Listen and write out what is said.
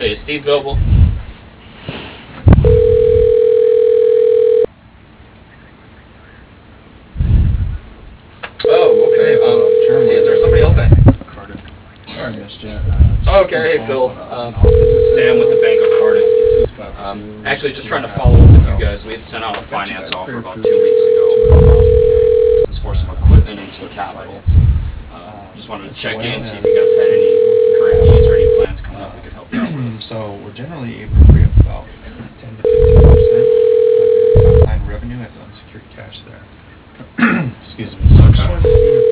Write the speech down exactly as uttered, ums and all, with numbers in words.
Hey, is Steve available? Oh, okay. Um, hey, is there somebody else? I... Cardiff. Sorry, missed you. Oh, okay. Hey, Phil. Um, this is Sam with the Bank of Cardiff. Um, actually, just trying to follow up with you guys. We had sent out a finance offer about two weeks ago. This is for some equipment and some capital. Uh, just wanted to check in, see if you guys had any current needs or any plans coming up we could help you out with. So we're generally able to free up about ten to fifteen percent of the top line revenue as unsecured cash there. Excuse me. So I just wanted to see if